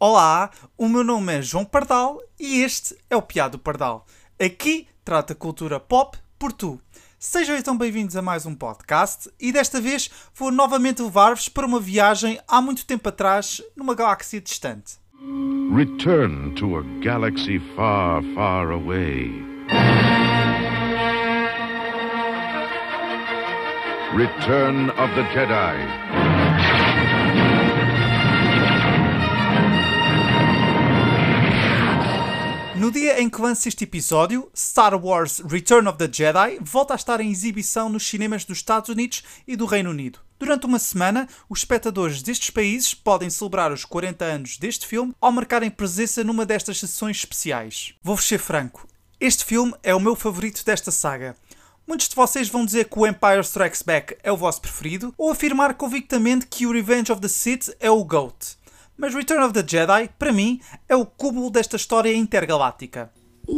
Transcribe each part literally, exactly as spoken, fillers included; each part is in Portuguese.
Olá, o meu nome é João Pardal e este é o Piado Pardal. Aqui trata cultura pop por tu. Sejam então bem-vindos a mais um podcast e desta vez vou novamente levar-vos para uma viagem há muito tempo atrás numa galáxia distante. Return to a galaxy far, far away. Return of the Jedi. No dia em que lança este episódio, Star Wars Return of the Jedi volta a estar em exibição nos cinemas dos Estados Unidos e do Reino Unido. Durante uma semana, os espectadores destes países podem celebrar os quarenta anos deste filme ao marcarem presença numa destas sessões especiais. Vou-vos ser franco, este filme é o meu favorito desta saga. Muitos de vocês vão dizer que o Empire Strikes Back é o vosso preferido, ou afirmar convictamente que o Revenge of the Sith é o GOAT. Mas Return of the Jedi, para mim, é o cúmulo desta história intergaláctica.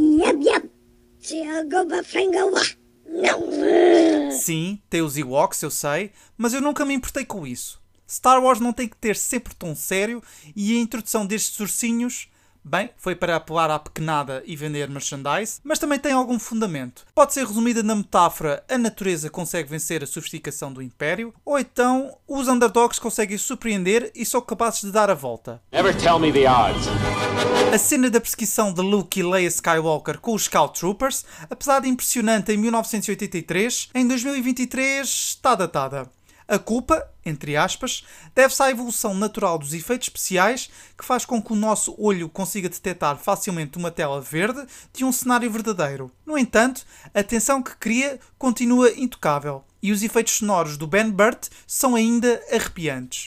Sim, tem os Ewoks, eu sei, mas eu nunca me importei com isso. Star Wars não tem que ter sempre tom sério e a introdução destes ursinhos, bem, foi para apelar à pequenada e vender merchandise, mas também tem algum fundamento. Pode ser resumida na metáfora: a natureza consegue vencer a sofisticação do Império, ou então os underdogs conseguem surpreender e são capazes de dar a volta. Never tell me the odds. A cena da perseguição de Luke e Leia Skywalker com os Scout Troopers, apesar de impressionante em mil novecentos e oitenta e três, em dois mil e vinte e três está datada. A culpa, entre aspas, deve-se à evolução natural dos efeitos especiais que faz com que o nosso olho consiga detectar facilmente uma tela verde de um cenário verdadeiro. No entanto, a tensão que cria continua intocável e os efeitos sonoros do Ben Burtt são ainda arrepiantes.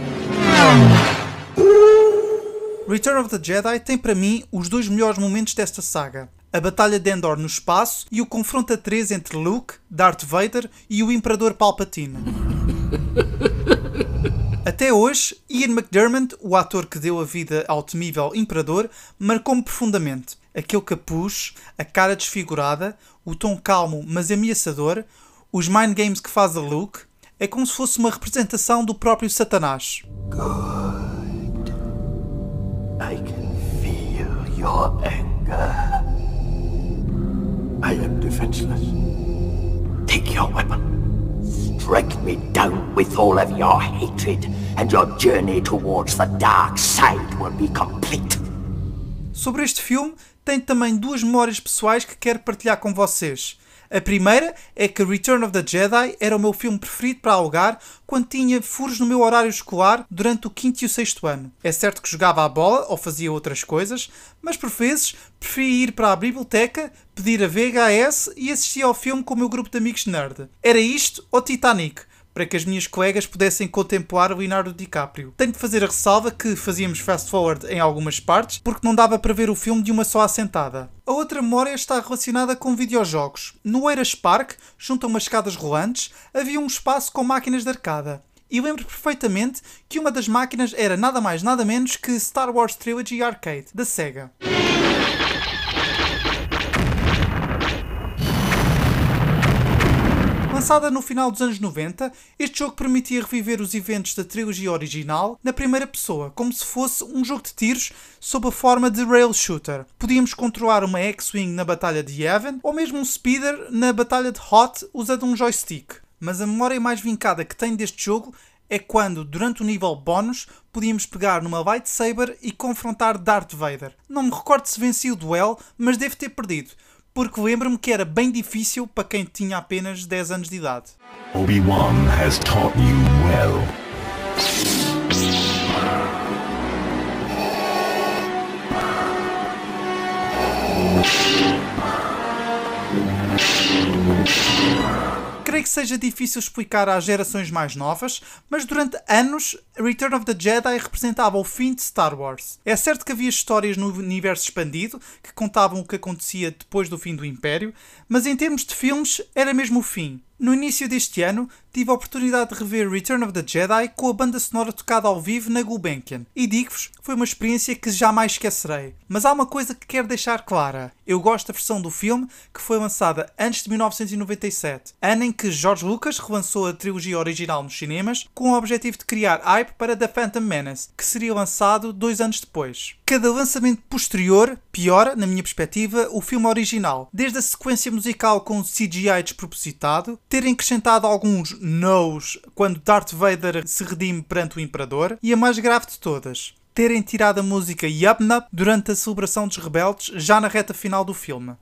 Return of the Jedi tem para mim os dois melhores momentos desta saga. A Batalha de Endor no espaço e o confronto a três entre Luke, Darth Vader e o Imperador Palpatine. Até hoje, Ian McDiarmid, o ator que deu a vida ao temível Imperador, marcou-me profundamente. Aquele capuz, a cara desfigurada, o tom calmo mas ameaçador, os mind games que faz a Luke, é como se fosse uma representação do próprio Satanás. Good. I can feel your anger. I am defenseless. Take your weapon. Strike me down with all of your hatred, and your journey towards the dark side will be complete. Sobre este filme, tenho também duas memórias pessoais que quero partilhar com vocês. A primeira é que Return of the Jedi era o meu filme preferido para alugar quando tinha furos no meu horário escolar durante o quinto e o sexto ano. É certo que jogava à bola ou fazia outras coisas, mas por vezes preferia ir para a biblioteca, pedir a V H S e assistir ao filme com o meu grupo de amigos nerd. Era isto ou Titanic, para que as minhas colegas pudessem contemplar o Leonardo DiCaprio. Tenho de fazer a ressalva que fazíamos fast forward em algumas partes, porque não dava para ver o filme de uma só assentada. A outra memória está relacionada com videojogos. No Eiras Park, junto a umas escadas rolantes, havia um espaço com máquinas de arcada. E lembro perfeitamente que uma das máquinas era nada mais nada menos que Star Wars Trilogy Arcade, da Sega. Lançada no final dos anos noventa, este jogo permitia reviver os eventos da trilogia original na primeira pessoa, como se fosse um jogo de tiros sob a forma de rail shooter. Podíamos controlar uma X-Wing na Batalha de Yavin, ou mesmo um Speeder na Batalha de Hoth usando um joystick. Mas a memória mais vincada que tenho deste jogo é quando, durante o nível bónus, podíamos pegar numa lightsaber e confrontar Darth Vader. Não me recordo se venci o duelo, mas devo ter perdido, porque lembro-me que era bem difícil para quem tinha apenas dez anos de idade. Obi-Wan has taught you well. Creio que seja difícil explicar às gerações mais novas, mas durante anos, Return of the Jedi representava o fim de Star Wars. É certo que havia histórias no universo expandido que contavam o que acontecia depois do fim do Império, mas em termos de filmes era mesmo o fim. No início deste ano, tive a oportunidade de rever Return of the Jedi com a banda sonora tocada ao vivo na Gulbenkian. E digo-vos, foi uma experiência que jamais esquecerei. Mas há uma coisa que quero deixar clara. Eu gosto da versão do filme que foi lançada antes de mil novecentos e noventa e sete, ano em que George Lucas relançou a trilogia original nos cinemas com o objetivo de criar hype para The Phantom Menace, que seria lançado dois anos depois. Cada lançamento posterior piora, na minha perspectiva, o filme original, desde a sequência musical com C G I despropositado, terem acrescentado alguns no's quando Darth Vader se redime perante o Imperador, e a mais grave de todas, terem tirado a música Yup Nup durante a celebração dos rebeldes, já na reta final do filme.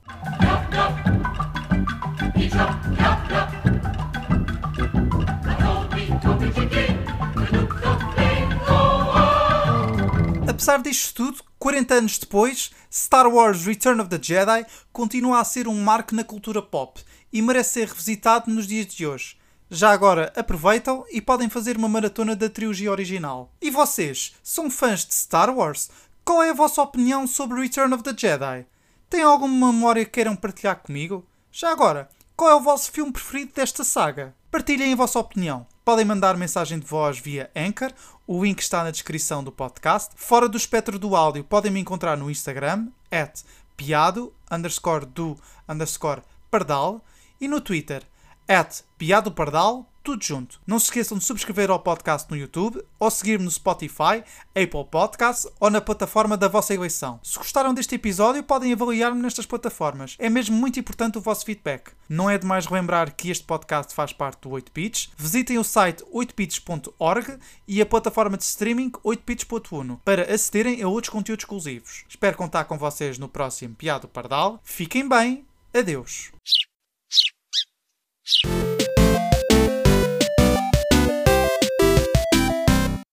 Apesar disto tudo, quarenta anos depois, Star Wars Return of the Jedi continua a ser um marco na cultura pop e merece ser revisitado nos dias de hoje. Já agora aproveitam e podem fazer uma maratona da trilogia original. E vocês, são fãs de Star Wars? Qual é a vossa opinião sobre Return of the Jedi? Têm alguma memória que queiram partilhar comigo? Já agora, qual é o vosso filme preferido desta saga? Partilhem a vossa opinião. Podem mandar mensagem de voz via Anchor, o link está na descrição do podcast. Fora do espectro do áudio, podem me encontrar no Instagram, at piado, underscore do, underscore pardal, e no Twitter, at piadopardal, tudo junto. Não se esqueçam de subscrever ao podcast no YouTube, ou seguir-me no Spotify, Apple Podcasts ou na plataforma da vossa eleição. Se gostaram deste episódio, podem avaliar-me nestas plataformas. É mesmo muito importante o vosso feedback. Não é demais relembrar que este podcast faz parte do oito bits. Visitem o site oito bits ponto org e a plataforma de streaming oito bits ponto uno para acederem a outros conteúdos exclusivos. Espero contar com vocês no próximo Piado Pardal. Fiquem bem. Adeus.